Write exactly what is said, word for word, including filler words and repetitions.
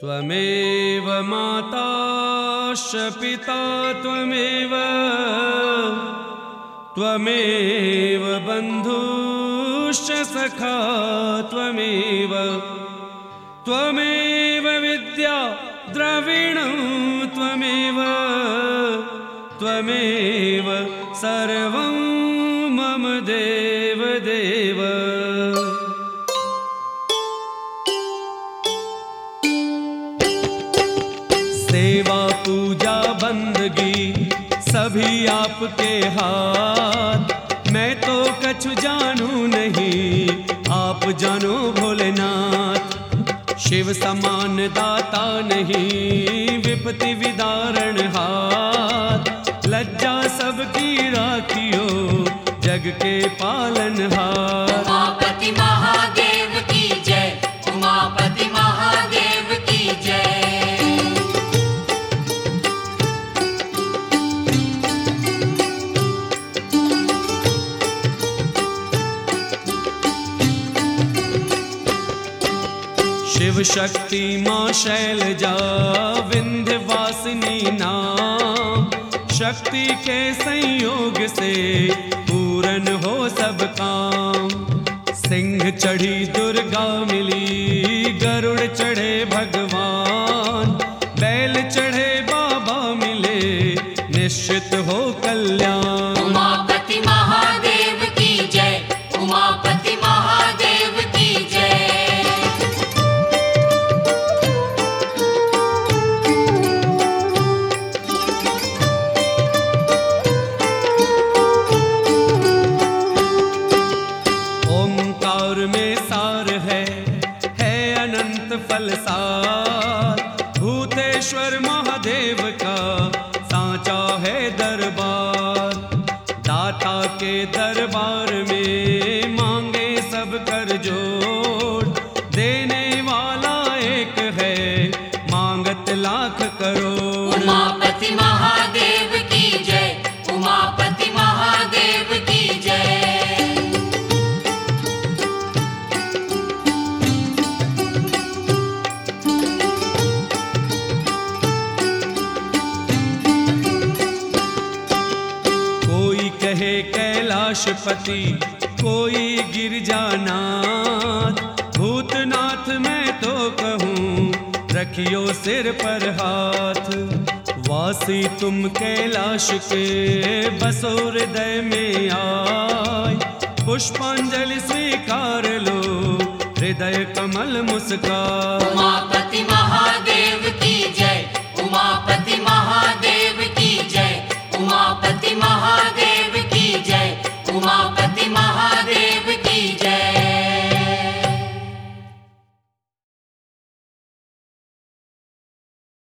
त्वमेव माताश्च पिता त्वमेव त्वमेव बन्धुश्च सखा त्वमेव त्वमेव विद्या द्रविणं त्वमेव त्वमेव सर्वं मम देव देव। सेवा पूजा बंदगी सभी आपके हाथ, मैं तो कछु जानू नहीं आप जानो भोलेनाथ। शिव समान दाता नहीं विपत्ति विदारण हाथ, लज्जा सबकी राखियो जग के पालनहार। उमापति महादेव की जय, उमापति महादेव की जय। शिव शक्ति माँ शैलजा विंध्यवासिनी नाम, शक्ति के संयोग से पूर्ण हो सब काम। सिंह चढ़ी दुर्गा मिली, गरुड़ चढ़े भगवान, बैल चढ़े बाबा मिले, निश्चित हो कल्याण। उमापति महादेव की जय, उमापति महादेव की जय। में सार है है अनंत फलसार, भूतेश्वर महादेव का सांचा है दरबार। दाता के दरबार में मांगे सब कर जोड़, देने वाला एक है मांगत लाख करोड़। उमापति महादेव की जय, उमापति महादेव की जय। कहे कैलाशपति कोई गिरजानाथ, भूतनाथ मैं तो कहूँ रखियो सिर पर हाथ। वासी तुम कैलाश के बसो हृदय में आए, पुष्पांजलि स्वीकार लो हृदय कमल मुस्कान।